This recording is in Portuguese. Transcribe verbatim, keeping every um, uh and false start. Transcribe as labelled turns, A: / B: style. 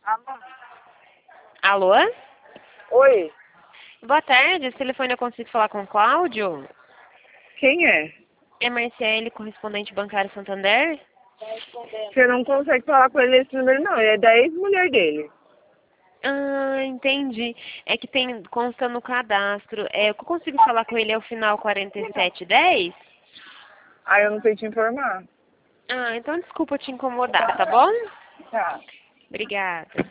A: Alô?
B: Alô?
A: Oi,
B: Boa tarde, esse telefone eu consigo falar com o Cláudio?
A: quem é?
B: É Marciele, correspondente bancário Santander?
A: Você não consegue falar com ele nesse número, não. Ele é da ex-mulher dele.
B: Ah, entendi. É que tem, consta no cadastro. É, eu consigo falar com ele ao final quarenta e sete dez?
A: Aí eu não sei te informar.
B: Ah, então desculpa te incomodar, tá bom?
A: Tá.
B: Obrigada.